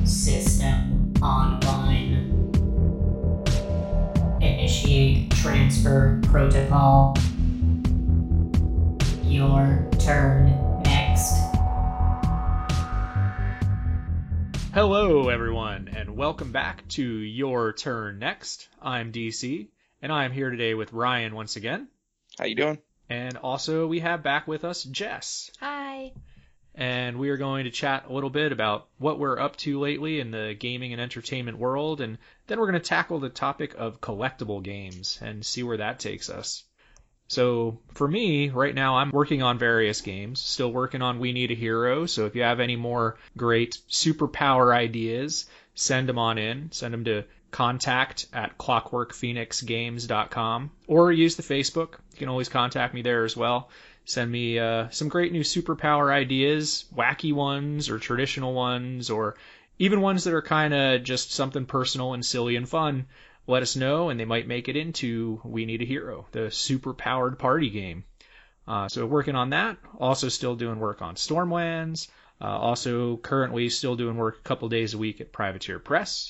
System online. Initiate transfer protocol. Your turn next. Hello, everyone, and welcome back to Your Turn Next. I'm DC, and I'm here today with Ryan once again. How you doing? And also, we have back with us Jess. Hi. And we are going to chat a little bit about what we're up to lately in the gaming and entertainment world, and then we're going to tackle the topic of collectible games and see where that takes us. So for me, right now, I'm working on various games, still working on We Need a Hero, so if you have any more great superpower ideas, send them on in. Send them to contact@clockworkphoenixgames.com, or use the Facebook. You can always contact me there as well. Send me some great new superpower ideas, wacky ones or traditional ones, or even ones that are kind of just something personal and silly and fun. Let us know, and they might make it into We Need a Hero, the super-powered party game. So working on that. Also still doing work on Stormlands. Also currently still doing work a couple days a week at Privateer Press.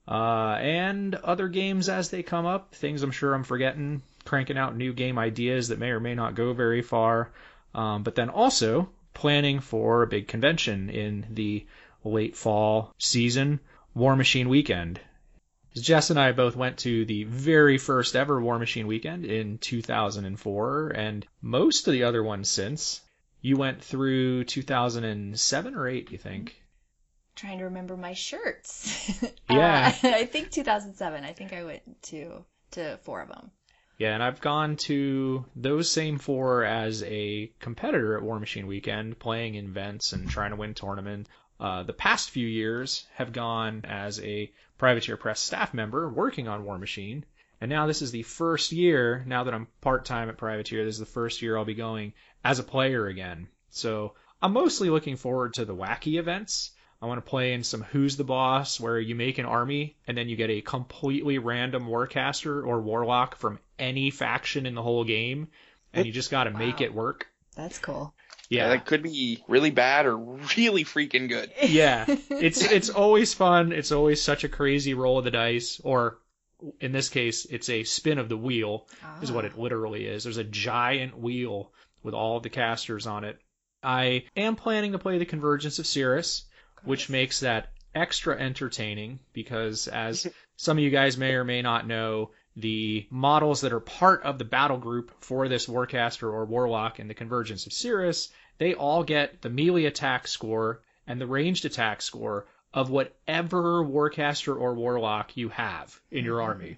And other games as they come up. Things I'm sure I'm forgetting. Cranking out new game ideas that may or may not go very far. But then also planning for a big convention in the late fall season, War Machine Weekend. Jess and I both went to the very first ever War Machine Weekend in 2004, and most of the other ones since. You went through 2007 or 8, you think? Trying to remember my shirts. Yeah. I think 2007. I think I went to 4 of them. Yeah, and I've gone to those same 4 as a competitor at War Machine Weekend, playing in events and trying to win tournaments. The past few years have gone as a Privateer Press staff member working on War Machine, and now this is the first year, now that I'm part-time at Privateer, this is the first year I'll be going as a player again. So I'm mostly looking forward to the wacky events. I want to play in some Who's the Boss, where you make an army, and then you get a completely random Warcaster or Warlock from any faction in the whole game, and you just got to make it work. That's cool. Yeah, that could be really bad or really freaking good. Yeah, it's always fun. It's always such a crazy roll of the dice, or in this case, it's a spin of the wheel, is what it literally is. There's a giant wheel with all of the casters on it. I am planning to play the Convergence of Cirrus, which makes that extra entertaining because, as some of you guys may or may not know, the models that are part of the battle group for this Warcaster or Warlock in the Convergence of Cirrus, they all get the melee attack score and the ranged attack score of whatever Warcaster or Warlock you have in your army.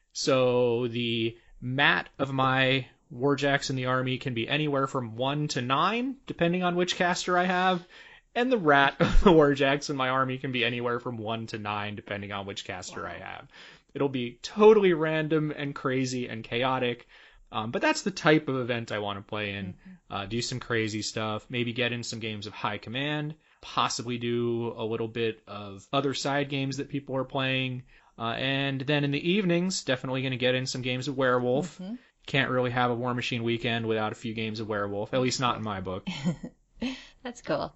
So the mat of my Warjacks in the army can be anywhere from 1 to 9, depending on which caster I have. And the rat of the Warjacks in my army can be anywhere from 1 to 9, depending on which caster I have. It'll be totally random and crazy and chaotic. But that's the type of event I want to play in. Do some crazy stuff. Maybe get in some games of High Command. Possibly do a little bit of other side games that people are playing. And then in the evenings, definitely going to get in some games of Werewolf. Can't really have a War Machine Weekend without a few games of Werewolf. At least not in my book. That's cool.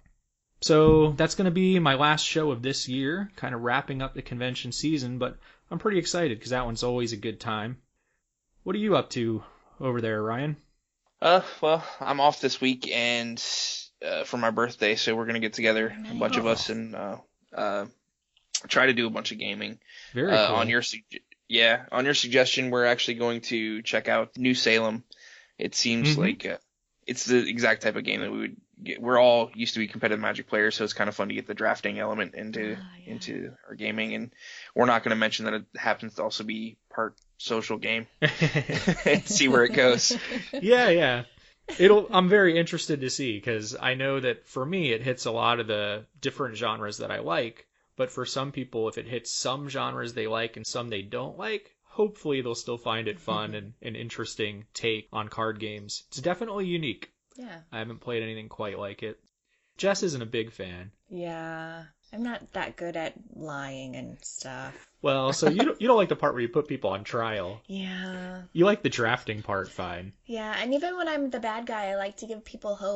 So that's going to be my last show of this year, kind of wrapping up the convention season, but I'm pretty excited because that one's always a good time. What are you up to over there, Ryan? Well, I'm off this week and for my birthday, so we're gonna get together, a bunch of us, and try to do a bunch of gaming. Very cool. On your suggestion, we're actually going to check out New Salem. It seems like it's the exact type of game that we would get. We're all used to be competitive Magic players, so it's kind of fun to get the drafting element into our gaming. And we're not going to mention that it happens to also be part social game. See where it goes. Yeah. I'm very interested to see, because I know that for me it hits a lot of the different genres that I like, but for some people, if it hits some genres they like and some they don't like, hopefully they'll still find it fun and an interesting take on card games. It's definitely unique. Yeah. I haven't played anything quite like it. Jess isn't a big fan. Yeah. I'm not that good at lying and stuff. Well, so you don't like the part where you put people on trial. Yeah. You like the drafting part fine. Yeah, and even when I'm the bad guy, I like to give people hope.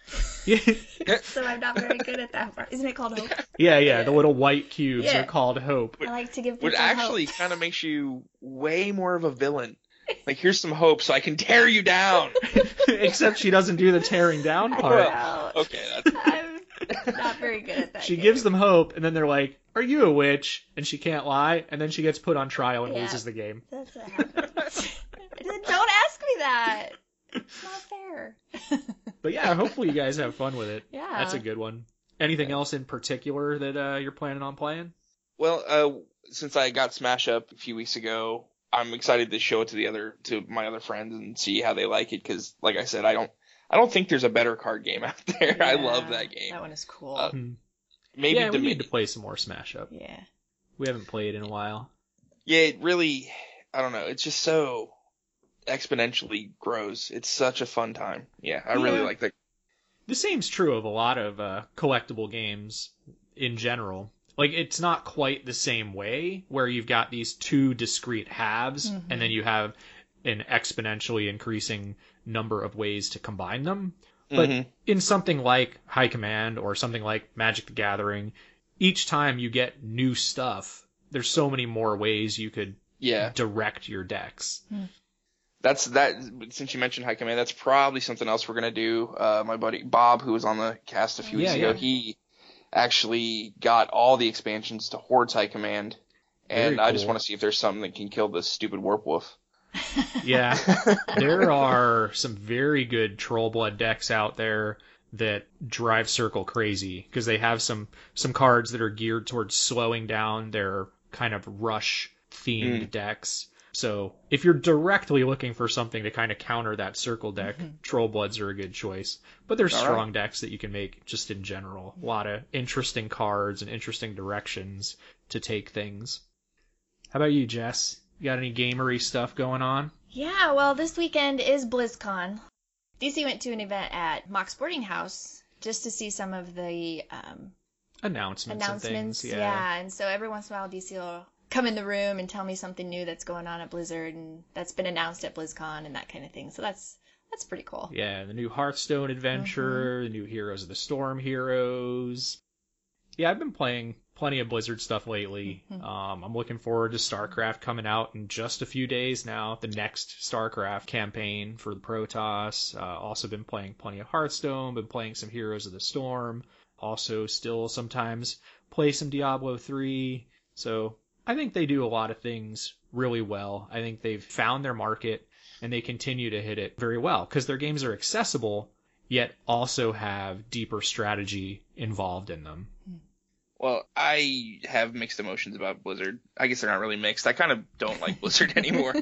Yeah, So I'm not very good at that part. Isn't it called hope? yeah. The little white cubes Yeah. are called hope. I like to give Which people actually hope. kind of makes you way more of a villain. Like, here's some hope so I can tear you down. Except she doesn't do the tearing down I part. know. Okay, that's I'm not very good at that. She game. gives them hope, and then they're like, "Are you a witch?" And she can't lie, and then she gets put on trial and Yeah. loses the game. That's what happens. Don't ask me that. It's not fair. But yeah, hopefully you guys have fun with it. Yeah. That's a good one. Anything else in particular that you're planning on playing? Well, since I got Smash Up a few weeks ago, I'm excited to show it to my other friends and see how they like it. Because, like I said, I don't think there's a better card game out there. I love that game. That one is cool. Maybe yeah, we Dominion. need to play some more Smash Up. Yeah. We haven't played in a while. Yeah, it really, I don't know. It's just so exponentially grows. It's such a fun time. Yeah, I really like that. The same's true of a lot of collectible games in general. Like, it's not quite the same way where you've got these two discrete halves, and then you have an exponentially increasing number of ways to combine them. But in something like High Command or something like Magic the Gathering, each time you get new stuff, there's so many more ways you could direct your decks. That's that. Since you mentioned High Command, that's probably something else we're gonna do. My buddy Bob, who was on the cast a few weeks ago, he actually got all the expansions to Horde's High Command, and I just want to see if there's something that can kill this stupid Warp Wolf. Yeah, there are some very good Trollblood decks out there that drive Circle crazy because they have some cards that are geared towards slowing down their kind of rush themed decks. So if you're directly looking for something to kind of counter that Circle deck, Trollbloods are a good choice. But there's strong decks that you can make just in general. A lot of interesting cards and interesting directions to take things. How about you, Jess? You got any gamery stuff going on? Yeah, well, this weekend is BlizzCon. DC went to an event at Mock Sporting House just to see some of the announcements and things. Yeah, and so every once in a while DC will come in the room and tell me something new that's going on at Blizzard and that's been announced at BlizzCon and that kind of thing. So that's pretty cool. Yeah, the new Hearthstone adventure, the new Heroes of the Storm heroes. Yeah, I've been playing plenty of Blizzard stuff lately. I'm looking forward to StarCraft coming out in just a few days now, the next StarCraft campaign for the Protoss. Also been playing plenty of Hearthstone, been playing some Heroes of the Storm. Also still sometimes play some Diablo 3. So I think they do a lot of things really well. I think they've found their market and they continue to hit it very well because their games are accessible yet also have deeper strategy involved in them. Well, I have mixed emotions about Blizzard. I guess they're not really mixed. I kind of don't like Blizzard anymore.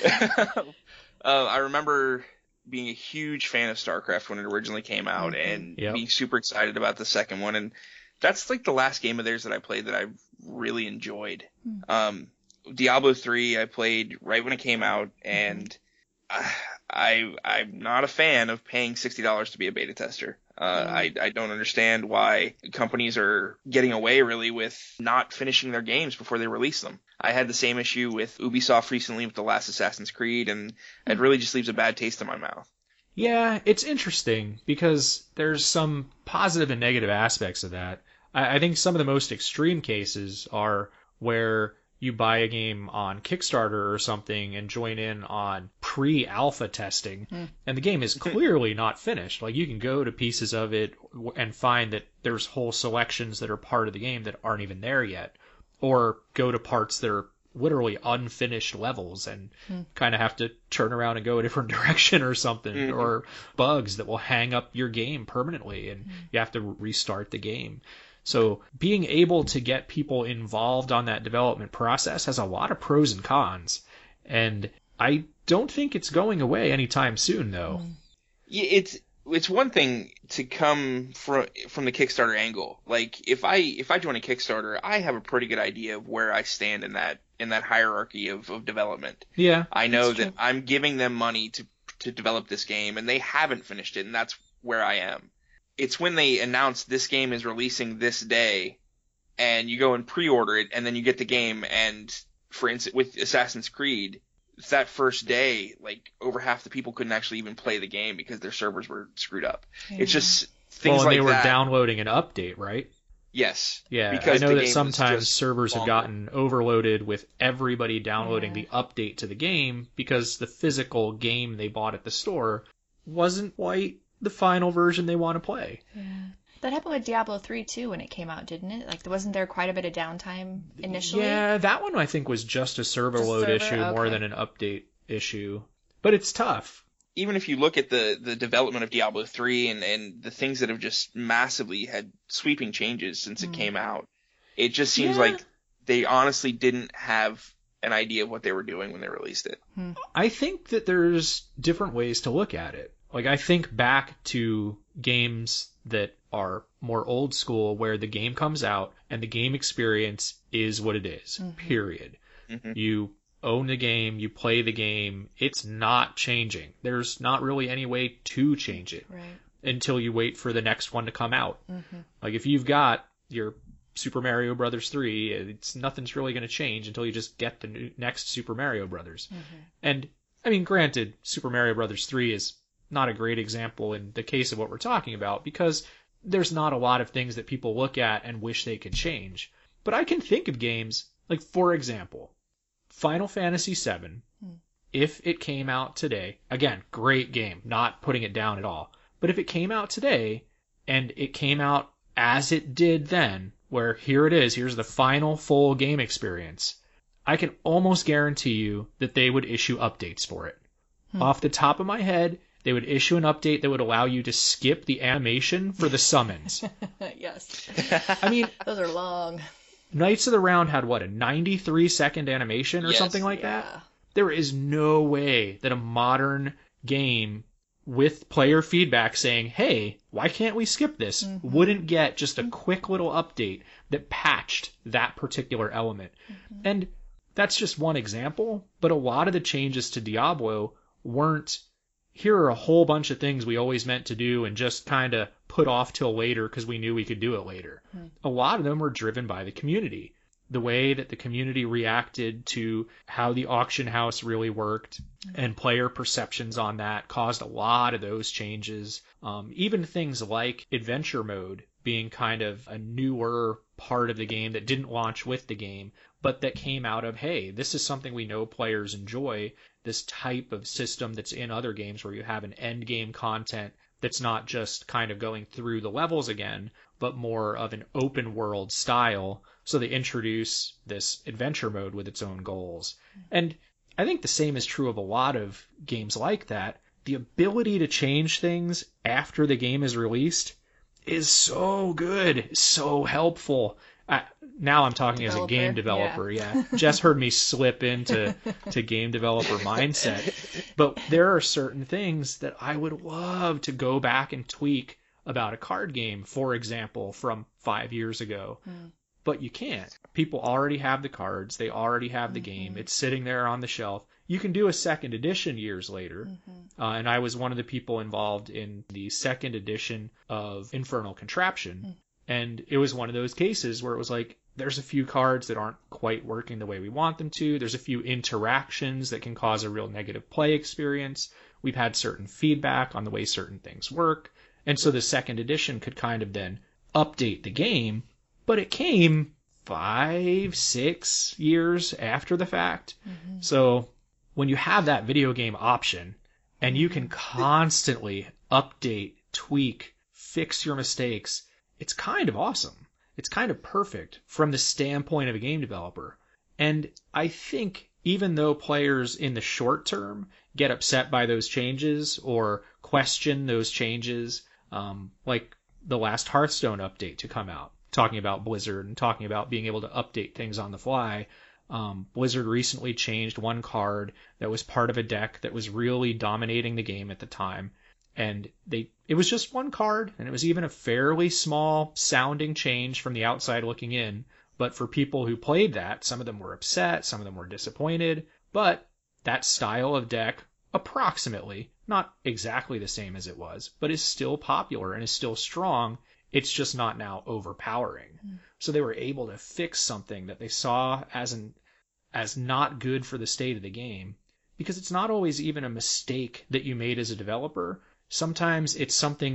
I remember being a huge fan of StarCraft when it originally came out and being super excited about the second one. And that's like the last game of theirs that I played that I really enjoyed. Diablo 3 I played right when it came out, and I'm not a fan of paying $60 to be a beta tester. I don't understand why companies are getting away really with not finishing their games before they release them. I had the same issue with Ubisoft recently with the last Assassin's Creed, and it really just leaves a bad taste in my mouth. Yeah, it's interesting because there's some positive and negative aspects of that. I think some of the most extreme cases are where you buy a game on Kickstarter or something and join in on pre-alpha testing, and the game is clearly not finished. Like, you can go to pieces of it and find that there's whole selections that are part of the game that aren't even there yet, or go to parts that are literally unfinished levels and kind of have to turn around and go a different direction or something, or bugs that will hang up your game permanently and you have to restart the game. So being able to get people involved on that development process has a lot of pros and cons. And I don't think it's going away anytime soon, though. Yeah, it's one thing to come from the Kickstarter angle. Like, if I join a Kickstarter, I have a pretty good idea of where I stand in that hierarchy of development. Yeah. I know that I'm giving them money to develop this game, and they haven't finished it, and that's where I am. It's when they announce this game is releasing this day, and you go and pre-order it, and then you get the game, and for instance, with Assassin's Creed, it's that first day, like, over half the people couldn't actually even play the game because their servers were screwed up. Yeah. It's just, things well, and like they were that. downloading an update, right? Yes. Yeah, because I know the that game was sometimes just servers have longer. gotten overloaded with everybody downloading Yeah. the update to the game because the physical game they bought at the store wasn't quite the final version they want to play. Yeah. That happened with Diablo 3 too when it came out, didn't it? Like, wasn't there quite a bit of downtime initially? Yeah, that one I think was just a server Just load server? issue more Okay. than an update issue. But it's tough. Even if you look at the development of Diablo 3 and the things that have just massively had sweeping changes since it came out, it just seems Yeah. like they honestly didn't have an idea of what they were doing when they released it. I think that there's different ways to look at it. Like, I think back to games that are more old school where the game comes out and the game experience is what it is, period. Mhm. You own the game, you play the game, it's not changing. There's not really any way to change it Right. until you wait for the next one to come out. Like, if you've got your Super Mario Brothers 3, nothing's really going to change until you just get the next Super Mario Brothers. And, I mean, granted, Super Mario Brothers 3 is not a great example in the case of what we're talking about because there's not a lot of things that people look at and wish they could change. But I can think of games, like, for example, Final Fantasy VII, if it came out today, again, great game, not putting it down at all, but if it came out today and it came out as it did then, where here it is, here's the final full game experience, I can almost guarantee you that they would issue updates for it. Off the top of my head, they would issue an update that would allow you to skip the animation for the summons. Yes. I mean, Those are long. Knights of the Round had what, a 93-second animation or Yes. something like that? Yeah. There is no way that a modern game with player feedback saying, hey, why can't we skip this, wouldn't get just a quick little update that patched that particular element. And that's just one example, but a lot of the changes to Diablo weren't, here are a whole bunch of things we always meant to do and just kind of put off till later because we knew we could do it later. A lot of them were driven by the community. The way that the community reacted to how the auction house really worked and player perceptions on that caused a lot of those changes. Even things like adventure mode being kind of a newer part of the game that didn't launch with the game, but that came out of, hey, this is something we know players enjoy, this type of system that's in other games where you have an end game content that's not just kind of going through the levels again, but more of an open world style. So they introduce this adventure mode with its own goals. And I think the same is true of a lot of games like that. The ability to change things after the game is released is so good, so helpful. Now I'm talking as a game developer. Yeah. Jess heard me slip into game developer mindset. But there are certain things that I would love to go back and tweak about a card game, for example, from 5 years ago. But you can't. People already have the cards. They already have the game. It's sitting there on the shelf. You can do a second edition years later. And I was one of the people involved in the second edition of Infernal Contraption. And it was one of those cases where it was like, there's a few cards that aren't quite working the way we want them to. There's a few interactions that can cause a real negative play experience. We've had certain feedback on the way certain things work. And so the second edition could kind of then update the game. But it came 5-6 years after the fact. So when you have that video game option and you can constantly update, tweak, fix your mistakes, it's kind of awesome. It's kind of perfect from the standpoint of a game developer. And I think even though players in the short term get upset by those changes or question those changes, like the last Hearthstone update to come out, talking about Blizzard and talking about being able to update things on the fly. Blizzard recently changed one card that was part of a deck that was really dominating the game at the time. And it was just one card, and it was even a fairly small sounding change from the outside looking in. But for people who played that, some of them were upset, some of them were disappointed. But that style of deck, approximately, not exactly the same as it was, but is still popular and is still strong. It's just not now overpowering. So they were able to fix something that they saw as not good for the state of the game, because it's not always even a mistake that you made as a developer. Sometimes it's something that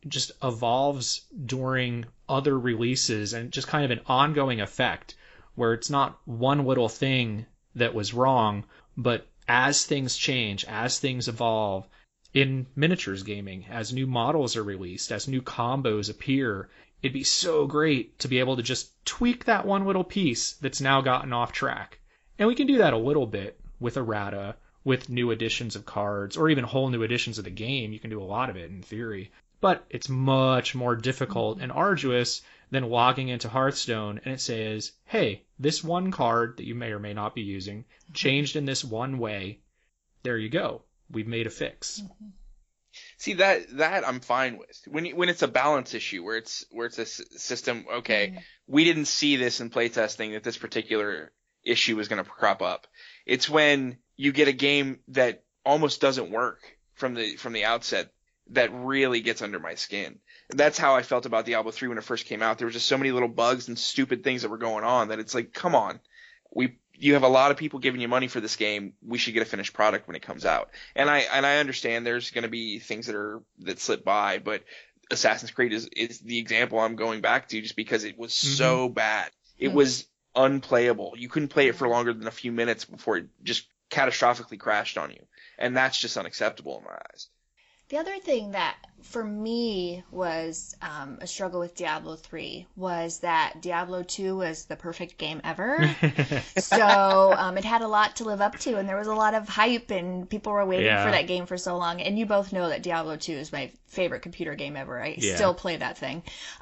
just evolves during other releases and just kind of an ongoing effect where it's not one little thing that was wrong, but as things change, as things evolve in miniatures gaming, as new models are released, as new combos appear, it'd be so great to be able to just tweak that one little piece that's now gotten off track. And we can do that a little bit with errata, with new editions of cards, or even whole new editions of the game. You can do a lot of it in theory. But it's much more difficult and arduous than logging into Hearthstone and it says, hey, this one card that you may or may not be using changed in this one way. There you go. We've made a fix. See, that I'm fine with. When it's a balance issue where it's a system, okay, we didn't see this in playtesting that this particular issue was going to crop up. It's when you get a game that almost doesn't work from the outset that really gets under my skin. That's how I felt about Diablo 3 when it first came out. There was just so many little bugs and stupid things that were going on that it's like, come on. You have a lot of people giving you money for this game. We should get a finished product when it comes out. And I understand there's going to be things that slip by, but Assassin's Creed is the example I'm going back to just because it was so bad. It was unplayable. You couldn't play it for longer than a few minutes before it just catastrophically crashed on you. And that's just unacceptable in my eyes. The other thing that for me was a struggle with Diablo 3 was that Diablo 2 was the perfect game ever. So it had a lot to live up to, and there was a lot of hype, and people were waiting for that game for so long. And you both know that Diablo 2 is my favorite computer game ever. I still play that thing.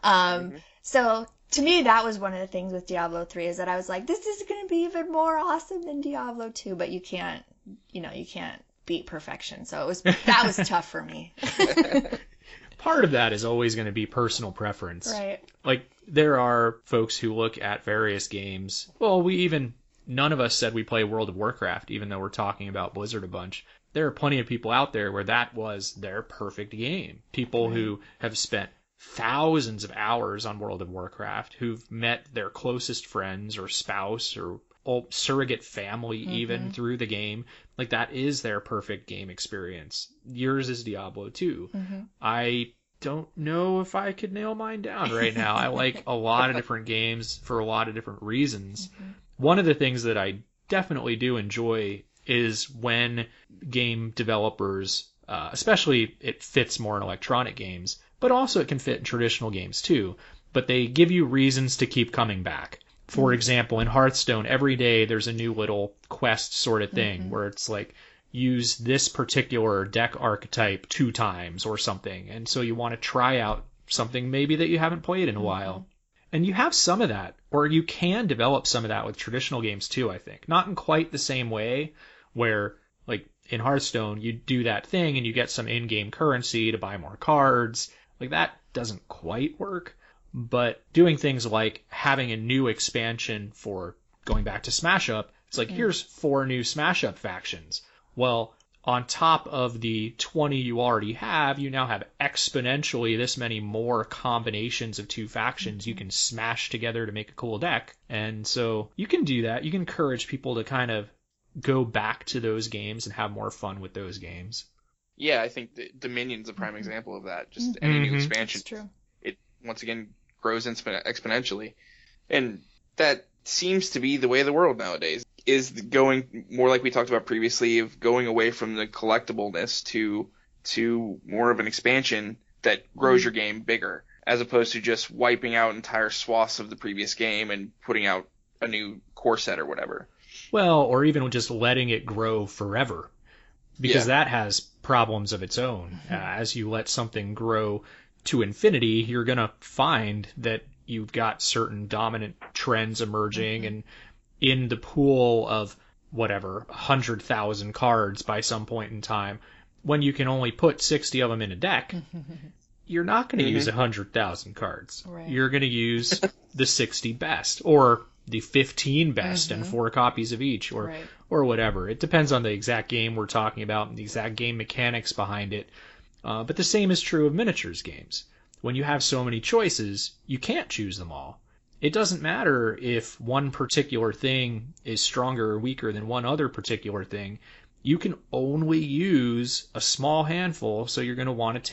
So to me, that was one of the things with Diablo 3 is that I was like, this is going to be even more awesome than Diablo 2, but you can't beat perfection. So that was tough for me. Part of that is always going to be personal preference. Right. Like, there are folks who look at various games. Well, none of us said we play World of Warcraft, even though we're talking about Blizzard a bunch. There are plenty of people out there where that was their perfect game. People who have spent thousands of hours on World of Warcraft, who've met their closest friends or spouse or surrogate family even through the game. Like, that is their perfect game experience. Yours is Diablo 2. I don't know if I could nail mine down right now. I like a lot of different games for a lot of different reasons. One of the things that I definitely do enjoy is when game developers, especially it fits more in electronic games, but also it can fit in traditional games too, but they give you reasons to keep coming back. For example, in Hearthstone, every day there's a new little quest sort of thing where it's like, use this particular deck archetype 2 times or something. And so you want to try out something maybe that you haven't played in a while. And you have some of that, or you can develop some of that with traditional games too, I think. Not in quite the same way where, like, in Hearthstone, you do that thing and you get some in-game currency to buy more cards. Like, that doesn't quite work. But doing things like having a new expansion for going back to Smash Up, it's like, here's 4 new Smash Up factions. Well, on top of the 20 you already have, you now have exponentially this many more combinations of 2 factions you can smash together to make a cool deck. And so you can do that. You can encourage people to kind of go back to those games and have more fun with those games. Yeah, I think Dominion's a prime example of that. Just any new expansion. It's true. It, once again, grows exponentially. And that seems to be the way of the world nowadays, is going more like we talked about previously, of going away from the collectibleness to more of an expansion that grows your game bigger, as opposed to just wiping out entire swaths of the previous game and putting out a new core set or whatever. Well, or even just letting it grow forever, because that has problems of its own. As you let something grow to infinity, you're going to find that you've got certain dominant trends emerging, and in the pool of whatever 100,000 cards by some point in time, when you can only put 60 of them in a deck, you're not going to use 100,000 cards. Right. You're going to use the 60 best, or the 15 best and 4 copies of each, or whatever. It depends on the exact game we're talking about and the exact game mechanics behind it. But the same is true of miniatures games. When you have so many choices, you can't choose them all. It doesn't matter if one particular thing is stronger or weaker than one other particular thing. You can only use a small handful, so you're going to want to take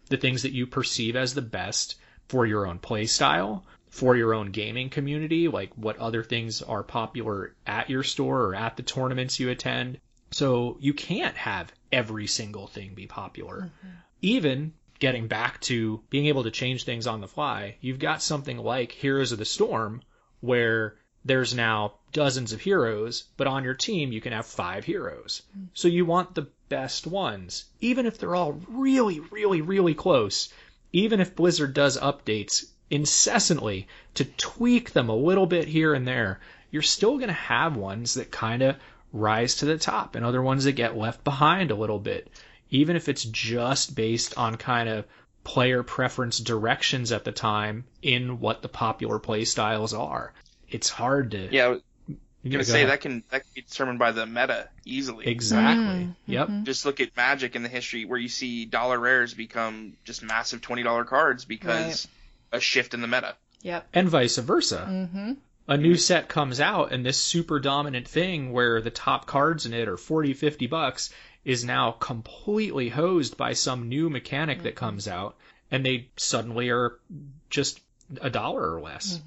the things that you perceive as the best for your own play style, for your own gaming community, like what other things are popular at your store or at the tournaments you attend. So you can't have every single thing be popular. Even getting back to being able to change things on the fly, you've got something like Heroes of the Storm, where there's now dozens of heroes, but on your team you can have 5 heroes. So you want the best ones, even if they're all really, really, really close. Even if Blizzard does updates incessantly to tweak them a little bit here and there, you're still going to have ones that kind of rise to the top and other ones that get left behind a little bit, even if it's just based on kind of player preference directions at the time in what the popular play styles are. It's hard to... Yeah, I was going to say ahead. that can be determined by the meta easily. Exactly. Yep. Just look at Magic in the history where you see dollar rares become just massive $20 cards because a shift in the meta. Yep. And vice versa. A new set comes out and this super dominant thing where the top cards in it are $40, $50 is now completely hosed by some new mechanic that comes out, and they suddenly are just $1 or less.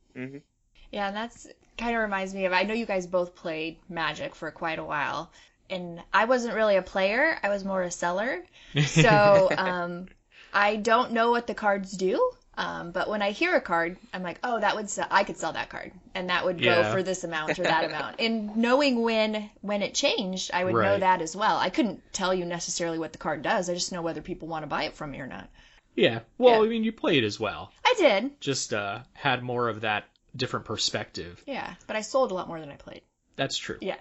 Yeah, and that's kind of reminds me of, I know you guys both played Magic for quite a while, and I wasn't really a player, I was more a seller. So I don't know what the cards do. But when I hear a card, I'm like, oh, that would sell. I could sell that card, and that would go for this amount or that amount. And knowing when it changed, I would know that as well. I couldn't tell you necessarily what the card does. I just know whether people want to buy it from me or not. Yeah. Well, I mean, you played as well. I did. Just had more of that different perspective. Yeah, but I sold a lot more than I played. That's true. Yeah.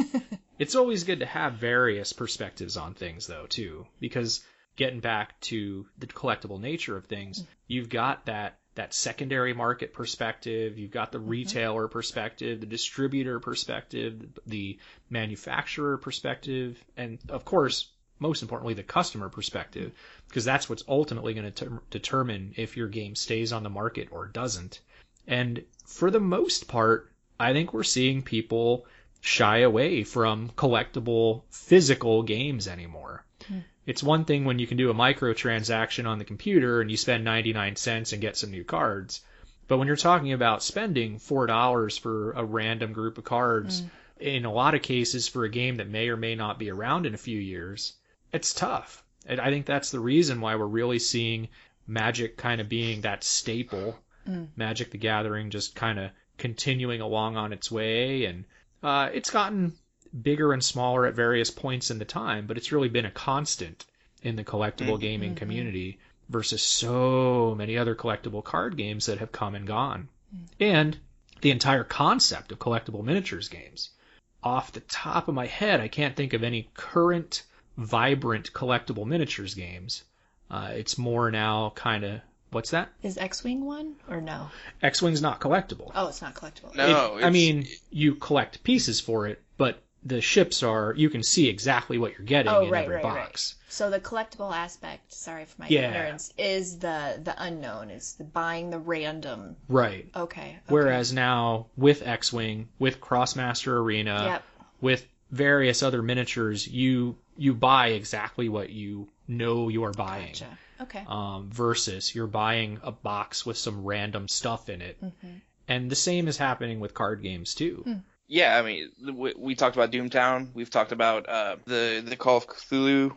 It's always good to have various perspectives on things, though, too, because getting back to the collectible nature of things, you've got that secondary market perspective, you've got the retailer perspective, the distributor perspective, the manufacturer perspective, and of course, most importantly, the customer perspective, because that's what's ultimately going to determine if your game stays on the market or doesn't. And for the most part, I think we're seeing people shy away from collectible physical games anymore. It's one thing when you can do a microtransaction on the computer and you spend 99 cents and get some new cards. But when you're talking about spending $4 for a random group of cards, in a lot of cases for a game that may or may not be around in a few years, it's tough. And I think that's the reason why we're really seeing Magic kind of being that staple. Magic the Gathering just kind of continuing along on its way. And it's gotten bigger and smaller at various points in the time, but it's really been a constant in the collectible gaming community versus so many other collectible card games that have come and gone. And the entire concept of collectible miniatures games. Off the top of my head, I can't think of any current, vibrant collectible miniatures games. It's more now kind of... What's that? Is X-Wing one or no? X-Wing's not collectible. Oh, it's not collectible. No, I mean, you collect pieces for it, but the ships are, you can see exactly what you're getting in every box. Right. So the collectible aspect, sorry for my ignorance, is the unknown. It's the buying the random. Right. Okay. Whereas now, with X-Wing, with Crossmaster Arena, with various other miniatures, you buy exactly what you know you are buying. Gotcha. Okay. Versus you're buying a box with some random stuff in it. And the same is happening with card games, too. Yeah, I mean, we talked about Doomtown. We've talked about the Call of Cthulhu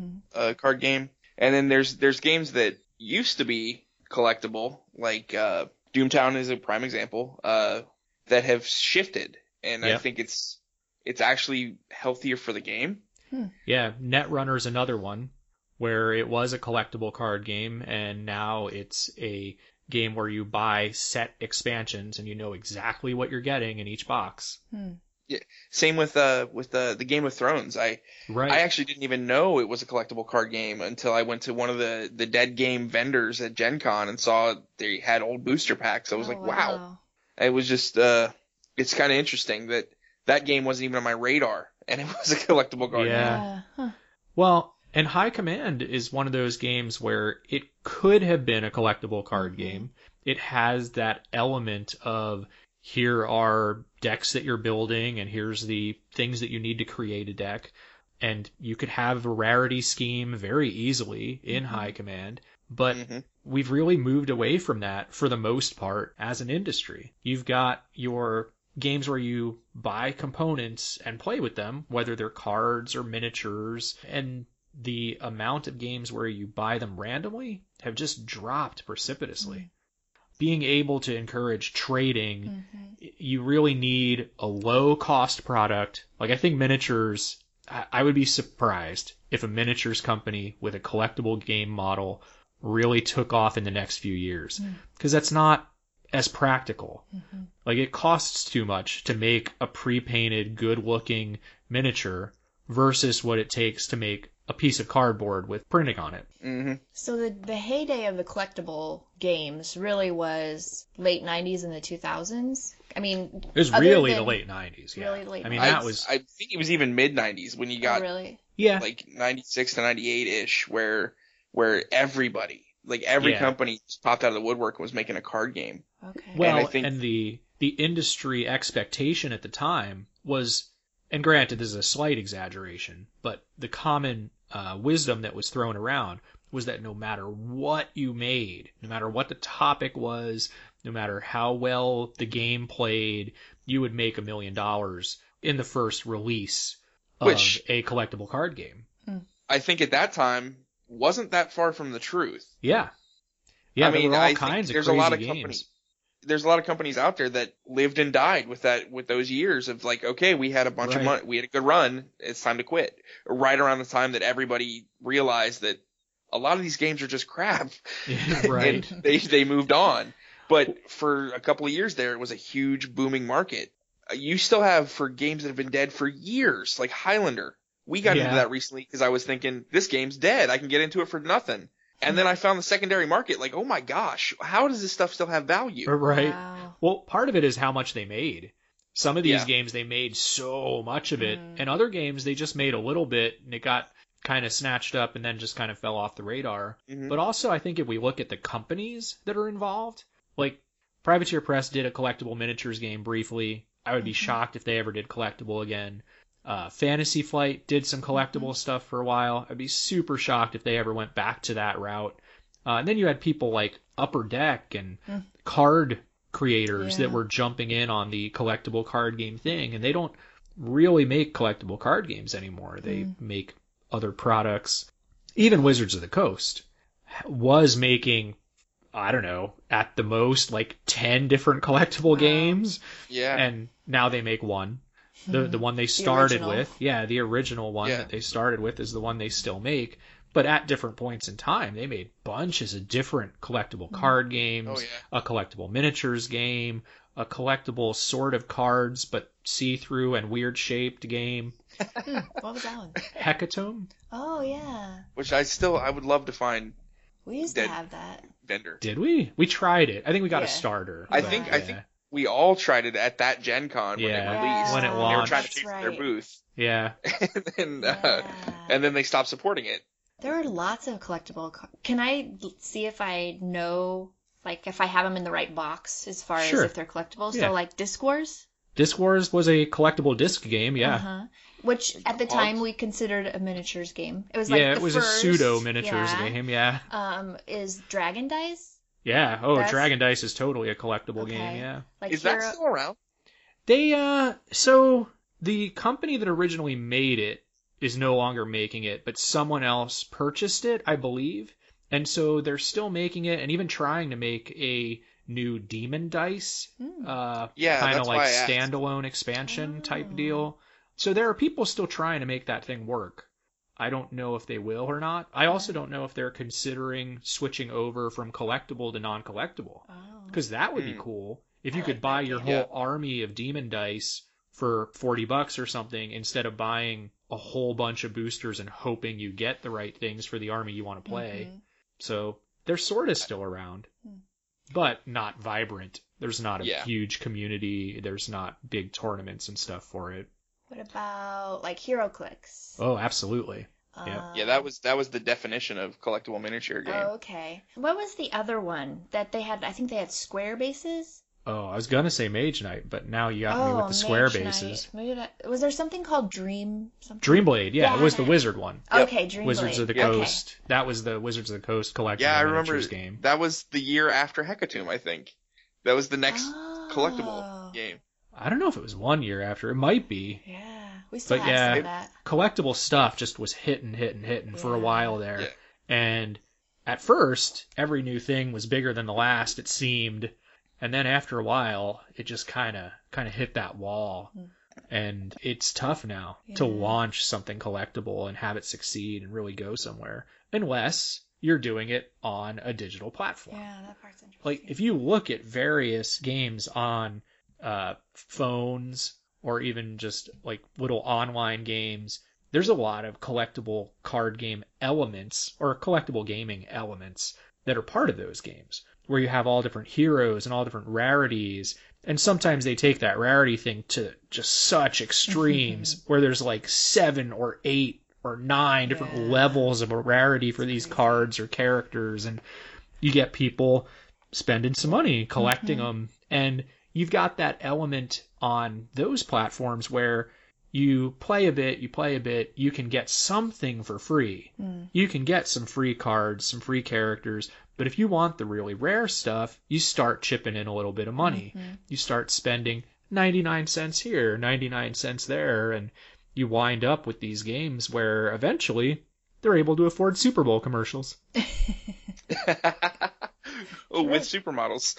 card game. And then there's games that used to be collectible, like Doomtown is a prime example, that have shifted. And I think it's actually healthier for the game. Yeah, Netrunner's another one, where it was a collectible card game, and now it's a game where you buy set expansions and you know exactly what you're getting in each box. Yeah, same with the Game of Thrones. I actually didn't even know it was a collectible card game until I went to one of the dead game vendors at Gen Con and saw they had old booster packs. I was wow. It was just it's kind of interesting that game wasn't even on my radar and it was a collectible card game. Well, and High Command is one of those games where it could have been a collectible card game. It has that element of, here are decks that you're building, and here's the things that you need to create a deck. and you could have a rarity scheme very easily in High Command, but we've really moved away from that for the most part as an industry. You've got your games where you buy components and play with them, whether they're cards or miniatures, and the amount of games where you buy them randomly have just dropped precipitously. Being able to encourage trading, you really need a low-cost product. Like, I think miniatures, I would be surprised if a miniatures company with a collectible game model really took off in the next few years, because that's not as practical. Like, it costs too much to make a pre-painted, good-looking miniature versus what it takes to make a piece of cardboard with printing on it. So the heyday of the collectible games really was late 90s and the 2000s. I mean, It was really the late 90s, yeah. Really late I mean, 90s. that was... I think it was even mid 90s when you got really? Yeah. like 96 to 98 ish, where everybody, like every company, just popped out of the woodwork and was making a card game. Okay. Well, And I think- and the industry expectation at the time was, and granted, this is a slight exaggeration, but the common wisdom that was thrown around was that no matter what you made, no matter what the topic was, no matter how well the game played, you would make $1 million in the first release of a collectible card game. I think at that time wasn't that far from the truth. Yeah. Yeah, I there mean, were all I think kinds of there's crazy a lot of games. companies. There's a lot of companies out there that lived and died with those years of like, okay, we had a bunch of money, we had a good run, it's time to quit. Right around the time that everybody realized that a lot of these games are just crap, Right. and they moved on. But for a couple of years there, it was a huge booming market. You still have, for games that have been dead for years, like Highlander. We got into that recently because I was thinking, this game's dead, I can get into it for nothing. And then I found the secondary market, like, oh my gosh, how does this stuff still have value? Right. Wow. Well, part of it is how much they made. Some of these games, they made so much of it, and other games, they just made a little bit, and it got kind of snatched up and then just kind of fell off the radar. But also, I think if we look at the companies that are involved, like Privateer Press did a collectible miniatures game briefly. I would be shocked if they ever did collectible again. Fantasy Flight did some collectible stuff for a while. I'd be super shocked if they ever went back to that route. And then you had people like Upper Deck and card creators that were jumping in on the collectible card game thing, and they don't really make collectible card games anymore. They make other products. Even Wizards of the Coast was making, I don't know, at the most like 10 different collectible games. Yeah. And now they make one. The one they started original. with. Yeah, the original one that they started with is the one they still make. But at different points in time, they made bunches of different collectible card games, a collectible miniatures game, a collectible sort of cards but see-through and weird-shaped game. What was that one? Hecatomb? Oh, yeah. Which I would love to find We used to have that. vendor. Did we? We tried it. I think we got a Yeah. starter. I but, think yeah. we all tried it at that Gen Con when it released. When it They were launched. trying to That's change right. their booth. Yeah. And then they stopped supporting it. There are lots of collectible. Can I see if I know, like, if I have them in the right box as far Sure. as if they're collectible? Yeah. So, like, Disc Wars? Disc Wars was a collectible disc game, yeah. Uh-huh. Which at the Hogs? time we considered a miniatures game. It was like Yeah, the it was first, a pseudo miniatures yeah. game, yeah. Is Dragon Dice? Yeah. Oh, That's- Dragon Dice is totally a collectible Okay. game, yeah. Like Is Hero... that still around? They so the company that originally made it is no longer making it, but someone else purchased it, I believe. And so they're still making it and even trying to make a new Demon Dice Yeah, kind of that's like why I asked. standalone expansion type deal. So there are people still trying to make that thing work. I don't know if they will or not. I also don't know if they're considering switching over from collectible to non-collectible. Oh. Because that would be cool. If you I could like buy that your idea. whole army of Demon Dice for $40 or something instead of buying a whole bunch of boosters and hoping you get the right things for the army you want to play. Mhm. So they're sort of still around, but not vibrant. There's not a Yeah. huge community. There's not big tournaments and stuff for it. What about, like, HeroClix? Oh, absolutely. Yeah. Yeah, that was the definition of collectible miniature game. Oh, okay. What was the other one that they had? I think they had square bases. Oh, I was gonna say Mage Knight, but now you got me with the square Mage bases. Knight. Maybe was there something called Dream something? Dreamblade, yeah, it was the Yeah. wizard one. Yep. Okay, Dreamblade. Wizards of the Okay. Coast. That was the Wizards of the Coast collectible Yeah, I remember miniatures game. that was the year after Hecatomb, I think. That was the next Oh. collectible game. I don't know if it was 1 year after. It might be. Yeah, we still But have yeah, some of that. collectible stuff just was hitting for a Yeah. while there. Yeah. And at first, every new thing was bigger than the last, it seemed. And then after a while, it just kind of hit that wall. And it's tough now to Yeah. launch something collectible and have it succeed and really go somewhere, unless you're doing it on a digital platform. Yeah, that part's interesting. Like, if you look at various games on phones or even just like little online games, there's a lot of collectible card game elements or collectible gaming elements that are part of those games, where you have all different heroes and all different rarities. And sometimes they take that rarity thing to just such extremes where there's like 7 or 8 or 9 different Yeah. levels of a rarity for these cards or characters. And you get people spending some money collecting them. And you've got that element on those platforms where you play a bit, you can get something for free. You can get some free cards, some free characters. But if you want the really rare stuff, you start chipping in a little bit of money. You start spending 99 cents here, 99 cents there, and you wind up with these games where eventually they're able to afford Super Bowl commercials. Oh, with supermodels.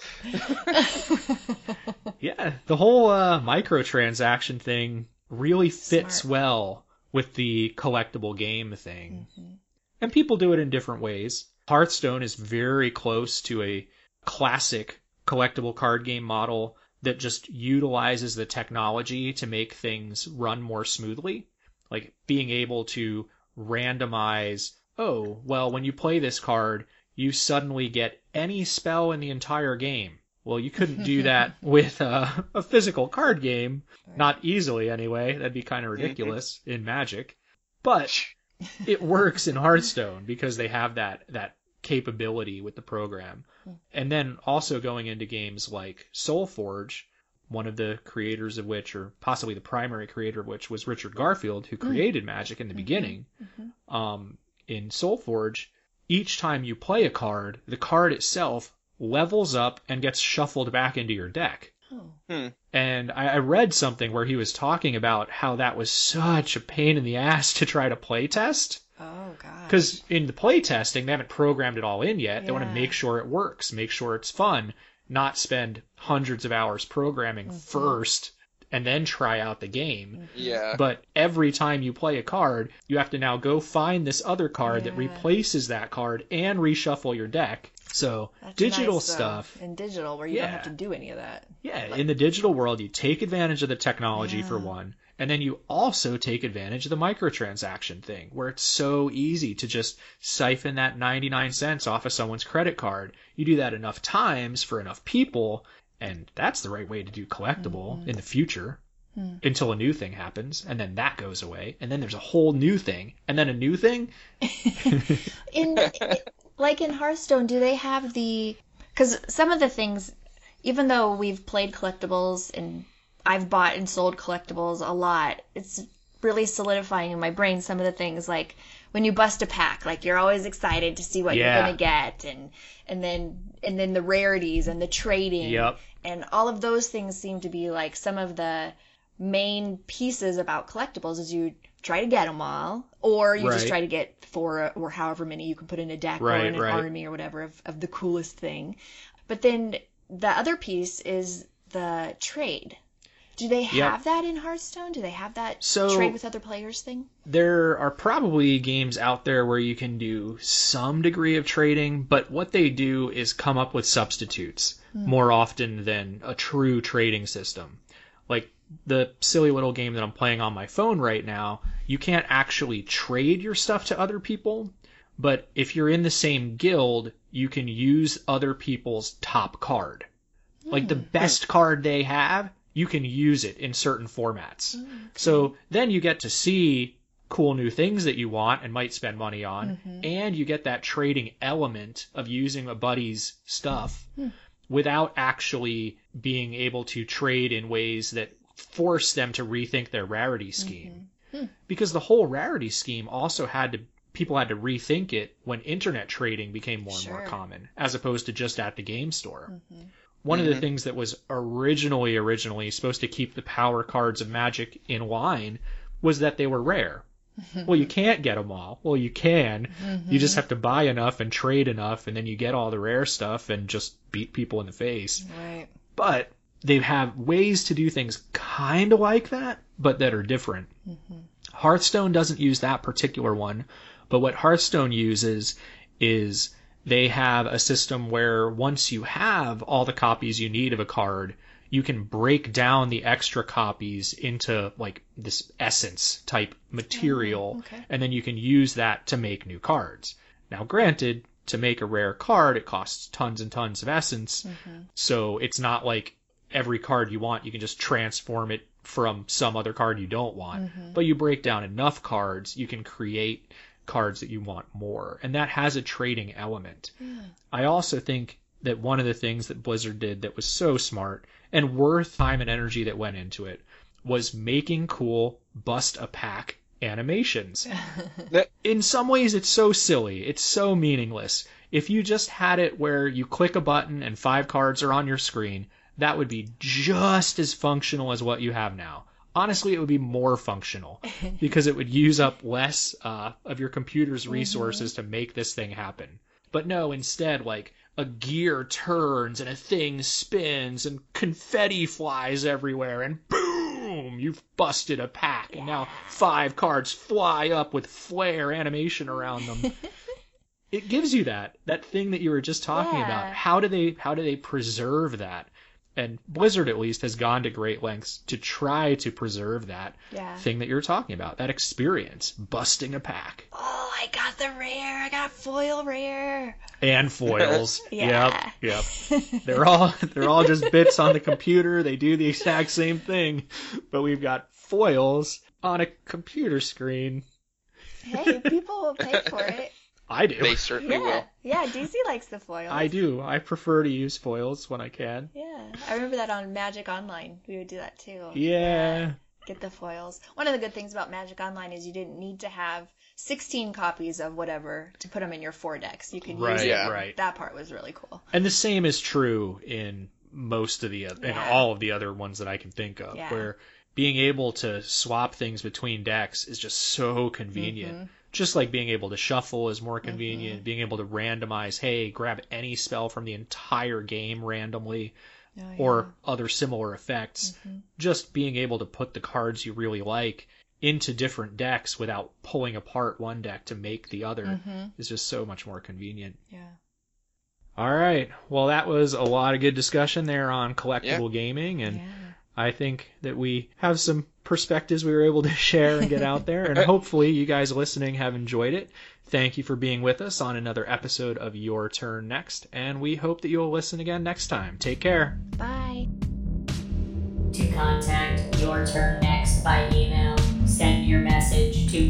Yeah, the whole microtransaction thing really fits Smart. well with the collectible game thing. And people do it in different ways. Hearthstone is very close to a classic collectible card game model that just utilizes the technology to make things run more smoothly. Like being able to randomize, oh, well, when you play this card, you suddenly get any spell in the entire game. Well, you couldn't do that with a physical card game. Not easily, anyway. That'd be kind of ridiculous in Magic. But it works in Hearthstone because they have that capability with the program. And then also going into games like SoulForge, one of the creators of which, or possibly the primary creator of which, was Richard Garfield, who created Magic in the beginning. In SoulForge, each time you play a card, the card itself levels up and gets shuffled back into your deck. And I read something where he was talking about how that was such a pain in the ass to try to play test. Oh, God. Because in the play testing, they haven't programmed it all in yet. They want to Yeah. make sure it works, make sure it's fun, not spend hundreds of hours programming first and then try out the game. Yeah. But every time you play a card, you have to now go find this other card that Yeah. replaces that card and reshuffle your deck. So That's digital nice, though, stuff. in digital where you don't Yeah. have to do any of that. Yeah, in the digital world, you take advantage of the technology for one, and then you also take advantage of the microtransaction thing, where it's so easy to just siphon that 99 cents off of someone's credit card. You do that enough times for enough people, and that's the right way to do collectible in the future. Until a new thing happens, and then that goes away, and then there's a whole new thing, and then a new thing. Like in Hearthstone, do they have the... Because some of the things, even though we've played collectibles and I've bought and sold collectibles a lot, it's really solidifying in my brain some of the things, like when you bust a pack, like you're always excited to see what you're going to get, and then the rarities and the trading. Yep. And all of those things seem to be like some of the main pieces about collectibles is you try to get them all, or you just Right. try to get 4 or however many you can put in a deck or Right, in an right. army or whatever of the coolest thing. But then the other piece is the trade. Do they have that in Hearthstone? Do they have that So- trade with other players thing? There are probably games out there where you can do some degree of trading, but what they do is come up with substitutes more often than a true trading system. Like the silly little game that I'm playing on my phone right now, you can't actually trade your stuff to other people, but if you're in the same guild, you can use other people's top card. Like the best card they have, you can use it in certain formats. So then you get to see cool new things that you want and might spend money on, and you get that trading element of using a buddy's stuff. without actually being able to trade in ways that force them to rethink their rarity scheme. Because the whole rarity scheme also people had to rethink it when internet trading became more and more common, as opposed to just at the game store. One of the things that was originally supposed to keep the power cards of Magic in line was that they were rare. Well, you can't get them all. Well, you can. You just have to buy enough and trade enough, and then you get all the rare stuff and just beat people in the face. Right. But they have ways to do things kind of like that, but that are different. Hearthstone doesn't use that particular one, but what Hearthstone uses is they have a system where once you have all the copies you need of a card, you can break down the extra copies into like this essence type material, and then you can use that to make new cards. Now, granted, to make a rare card, it costs tons and tons of essence, so it's not like every card you want, you can just transform it from some other card you don't want. But you break down enough cards, you can create cards that you want more. And that has a trading element. I also think that one of the things that Blizzard did that was so smart and worth time and energy that went into it was making cool bust a pack animations. In some ways, it's so silly. It's so meaningless. If you just had it where you click a button and 5 cards are on your screen, that would be just as functional as what you have now. Honestly, it would be more functional because it would use up less of your computer's resources to make this thing happen. But no, instead, like, a gear turns and a thing spins and confetti flies everywhere and boom, you've busted a pack. And now 5 cards fly up with flare animation around them. It gives you that thing that you were just talking about. How do they preserve that? And Blizzard, at least, has gone to great lengths to try to preserve that thing that you're talking about, that experience, busting a pack. Oh, I got the rare. I got foil rare. And foils. Yep. They're all just bits on the computer. They do the exact same thing, but we've got foils on a computer screen. Hey, people will pay for it. I do. They certainly will. Yeah, DC likes the foils. I do. I prefer to use foils when I can. Yeah, I remember that on Magic Online. We would do that too. Yeah. Get the foils. One of the good things about Magic Online is you didn't need to have 16 copies of whatever to put them in your 4 decks. You could use them. Right. That part was really cool. And the same is true in most of in all of the other ones that I can think of, where being able to swap things between decks is just so convenient. Just like being able to shuffle is more convenient, being able to randomize, hey, grab any spell from the entire game randomly, or other similar effects. Just being able to put the cards you really like into different decks without pulling apart one deck to make the other is just so much more convenient. Yeah. All right. Well, that was a lot of good discussion there on collectible gaming, and I think that we have some perspectives we were able to share and get out there, and hopefully you guys listening have enjoyed it. Thank you for being with us on another episode of Your Turn Next, and we hope that you'll listen again next time. Take care. Bye. To contact Your Turn Next by email, send your message to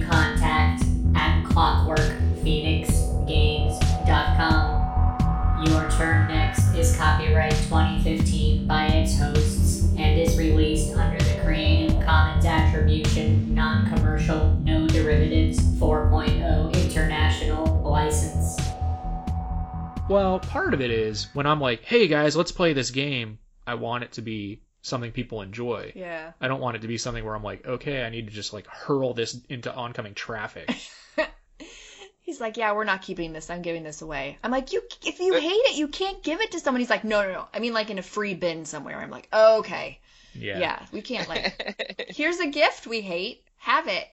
contact@clockworkphoenixgames.com. Your Turn Next is copyright 2015 by its hosts and is released under the Creative Commons Attribution, Non-Commercial, No Derivatives 4.0 International License. Well, part of it is when I'm like, hey guys, let's play this game, I want it to be something people enjoy. Yeah. I don't want it to be something where I'm like, okay, I need to just like hurl this into oncoming traffic. He's like, yeah, we're not keeping this. I'm giving this away. I'm like, if you hate it, you can't give it to someone. He's like, no. I mean, like in a free bin somewhere. I'm like, okay. Yeah. Yeah, we can't, like, here's a gift we hate. Have it.